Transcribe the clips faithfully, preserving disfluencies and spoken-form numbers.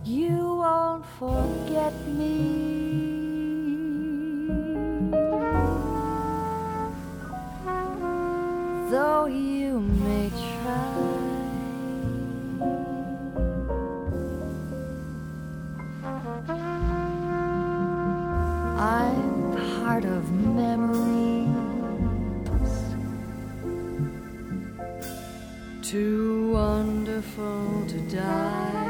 you won't forget me. Though you may try, I'm part of memories too wonderful to die.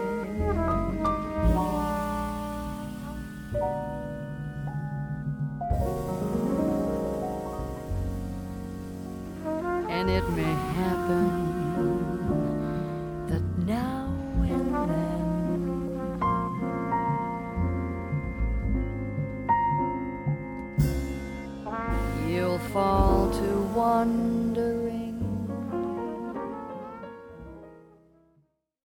And it may happen that now and then you'll fall to wondering